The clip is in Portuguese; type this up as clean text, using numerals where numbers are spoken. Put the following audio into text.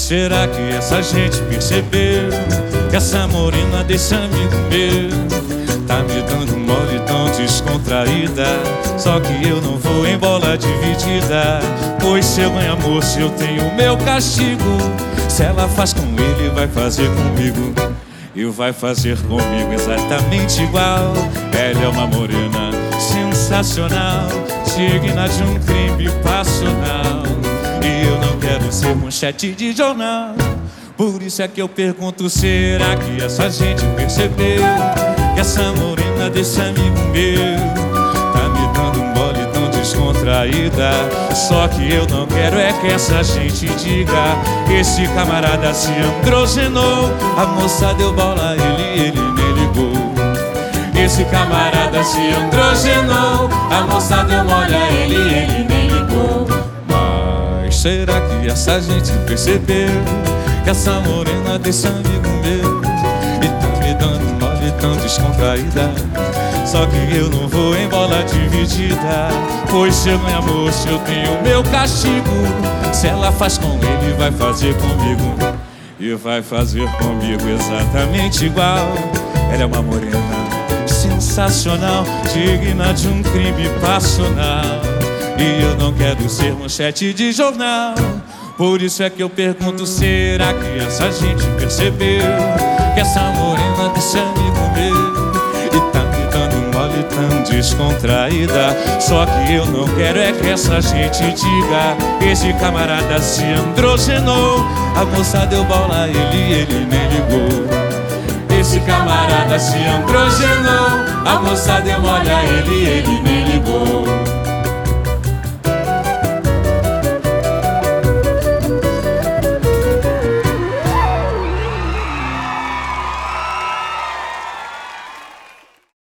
será que essa gente percebeu que essa morena desse amigo meu tá me dando mole tão descontraída? Só que eu não vou em bola dividida, pois se eu ganho amor, se eu tenho meu castigo. Se ela faz com ele, vai fazer comigo, e vai fazer comigo exatamente igual. Ela é uma morena sensacional, digna de um crime passional, e eu não quero ser manchete de jornal. Por isso é que eu pergunto, será que essa gente percebeu que essa morena desse amigo meu tá me dando mole tão descontraída? Só que eu não quero é que essa gente diga que esse camarada se androgenou. A moça deu bola a ele nem ligou. Esse camarada se androgenou, a moça deu mole a ele nem ligou. Mas será que essa gente percebeu que essa morena desse amigo meu e tá me dando mole tão descontraída? Só que eu não vou em bola dividida, pois se eu ganho amor, se eu tenho meu castigo. Se ela faz com ele, vai fazer comigo, e vai fazer comigo exatamente igual. Ela é uma morena sensacional, digna de um crime passional, e eu não quero ser manchete de jornal. Por isso é que eu pergunto, será que essa gente percebeu que essa morena desse amigo meu e tá me dando mole tão descontraída? Só que eu não quero é que essa gente diga que esse camarada se androgenou. A moça deu bola a ele nem ligou. Esse camarada se androgenou, a moça deu mole a ele nem ligou.